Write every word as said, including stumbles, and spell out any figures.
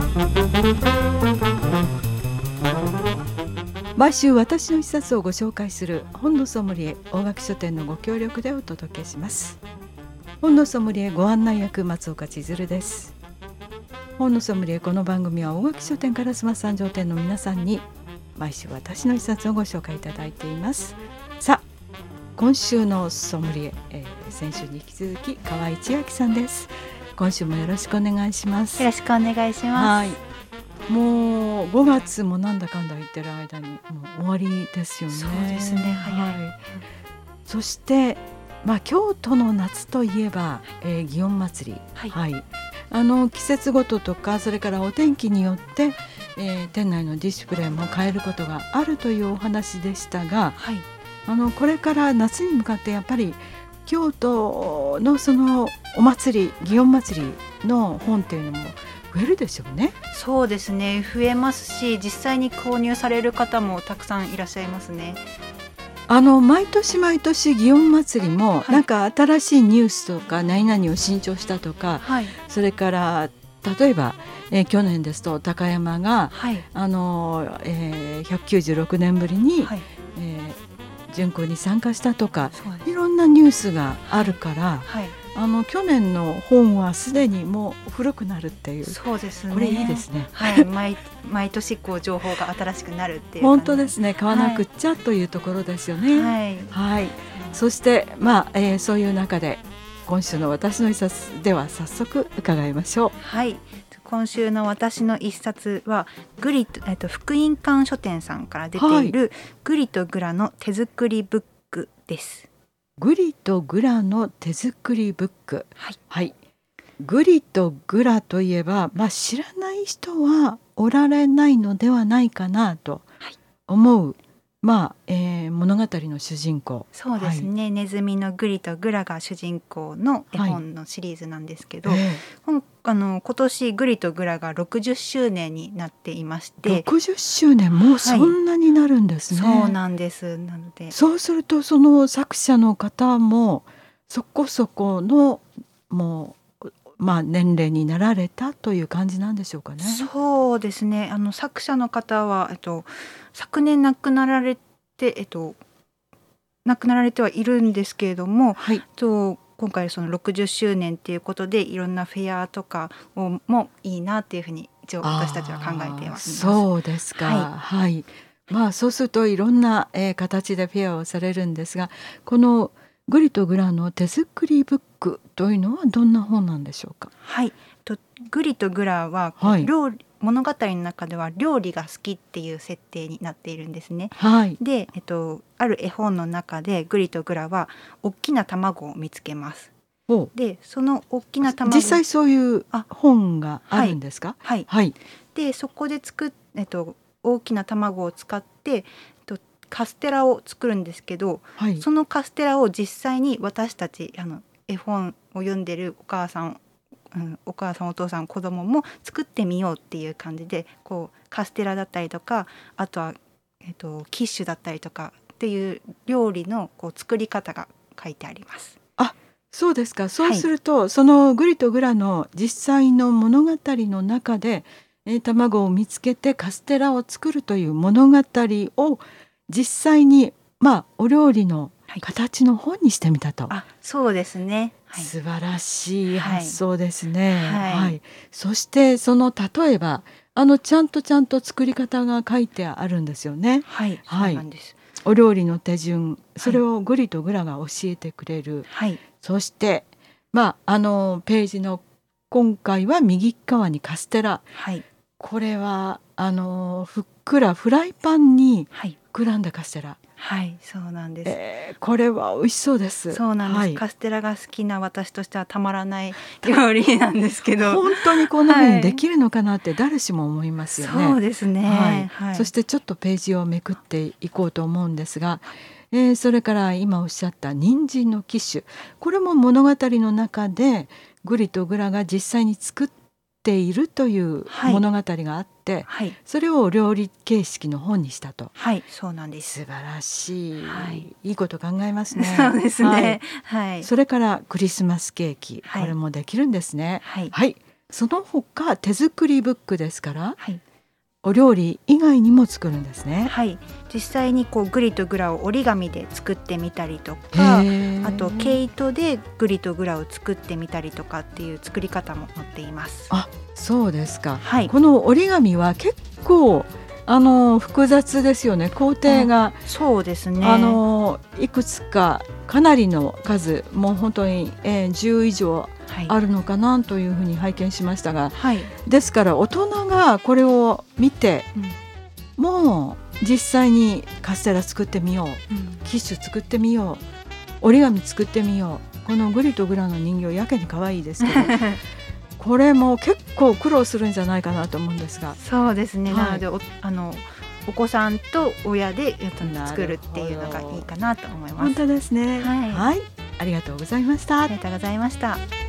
毎週私の一冊をご紹介する本のソムリエ大垣書店のご協力でお届けします。本のソムリエご案内役松岡千鶴です。本のソムリエ、この番組は大垣書店烏丸三条店の皆さんに毎週私の一冊をご紹介いただいています。さあ、今週のソムリエ、えー、先週に引き続き河合千秋さんです。今週もよろしくお願いします。 よろしくお願いします。 はい、もうごがつもなんだかんだ言ってる間にもう終わりですよね。 そうですね、早い、 はい、そして、まあ、京都の夏といえば、えー、祇園祭、はいはい、あの季節ごととかそれからお天気によって、えー、店内のディスプレイも変えることがあるというお話でしたが、はい、あのこれから夏に向かってやっぱり京都のそのお祭り、祇園祭の本っていうのも増えるでしょうね。 そうですね、増えますし、実際に購入される方もたくさんいらっしゃいますね。 あの毎年毎年祇園祭も、はい、なんか新しいニュースとか何々を新調したとか、はい、それから例えば、えー、去年ですと高山が、はい、あのえー、ひゃくきゅうじゅうろくねんぶりに、はい、えー、巡行に参加したとか、いろんなニュースがあるから、はい、あの去年の本はすでにもう古くなるっていう。 そうですね、 これいいですね、 はい、毎, 毎年こう情報が新しくなるっていう本当ですね、買わなくっちゃ、はい、というところですよね。はいはい、そして、まあえー、そういう中で今週の私の一冊では早速伺いましょう。 はい、今週の私の一冊はグリと、えっと、福音館書店さんから出ている、はい、グリとグラの手作りブックです。 グリとグラの手作りブック、はいはい、グリとグラといえば、まあ、知らない人はおられないのではないかなと思う、はい、まあえー、物語の主人公。 そうですね、はい、ネズミのグリとグラが主人公の絵本のシリーズなんですけど、はい、えー、あの今年グリとグラがろくじゅっしゅうねんになっていまして。 ろくじゅっしゅうねん、もうそんなになるんですね。 はい、そうなんです。なのでそうするとその作者の方もそこそこのもう、まあ、年齢になられたという感じなんでしょうかね。 そうですね、あの作者の方は、えっと、昨年亡くなられて、えっと、亡くなられてはいるんですけれども、はい、と今回そのろくじゅっしゅうねんということでいろんなフェアとかをもいいなっていうふうに一応私たちは考えています。 そうですか、はいはい、まあ、そうするといろんな、えー、形でフェアをされるんですが、このグリとグラの手作りブックというのはどんな本なんでしょうか。 はい、とグリとグラは、はい、料理物語の中では料理が好きっていう設定になっているんですね。はい、で、えっと、ある絵本の中でグリとグラは大きな卵を見つけます。でその大きな卵、 実際そういう本があるんですか。 はい、はいはい、でそこで作っ、えっと、大きな卵を使って、えっと、カステラを作るんですけど、はい、そのカステラを実際に私たちあの絵本を読んでるお母さん、うん、お母さんお父さん子供も作ってみようっていう感じで、こうカステラだったりとか、あとは、えっと、キッシュだったりとかっていう料理のこう作り方が書いてあります。 あ、そうですか。そうすると、はい、そのグリとグラの実際の物語の中で、えー、卵を見つけてカステラを作るという物語を実際に、まあ、お料理の形の本にしてみたと。 はい、あ、そうですね、 はい、素晴らしい発想ですね。はいはい、そしてその例えばあのちゃんとちゃんと作り方が書いてあるんですよね。 はい、はい、そうなんです。 お料理の手順、それをグリとグラが教えてくれる。はい、そして、まあ、あのページの今回は右側にカステラ。はい、これはあのふっくらフライパンに膨らんだカステラ。 はい、そうなんです。 えー、これは美味しそうです。 そうなんです、はい、カステラが好きな私としてはたまらない料理なんですけど、 本当にこんな風にできるのかなって誰しも思いますよね。 そうですね、 はいはい、 そしてちょっとページをめくっていこうと思うんですが、えー、それから今おっしゃった人参のキッシュ、これも物語の中でグリとグラが実際に作っているという物語があって、はい、それを料理形式の本にしたと。 はい、そうなんです。 素晴らしい、はい、いいこと考えますね。 そうですね、はいはい、 それからクリスマスケーキ、はい、これもできるんですね。はい、はい、 その他手作りブックですから、 はい、 お料理以外にも作るんですね。 はい、実際にこうグリとグラを折り紙で作ってみたりとか、あと毛糸でグリとグラを作ってみたりとかっていう作り方も載っています。 あ、そうですか、 はい、 この折り紙は結構あの複雑ですよね、工程が。 そうですね、 あのいくつかかなりの数、もう本当に、えー、じゅう以上あるのかなというふうに拝見しましたが、 はい、 ですから大人がこれを見て、うん、もう実際にカステラ作ってみよう、うん、キッシュ作ってみよう、折り紙作ってみよう。このグリとグラの人形やけに可愛いですけどこれも結構苦労するんじゃないかなと思うんですが。 そうですね、はい、なので お, あのお子さんと親で作るっていうのがいいかなと思います。 本当ですね、 はい、 はい、ありがとうございました。 ありがとうございました。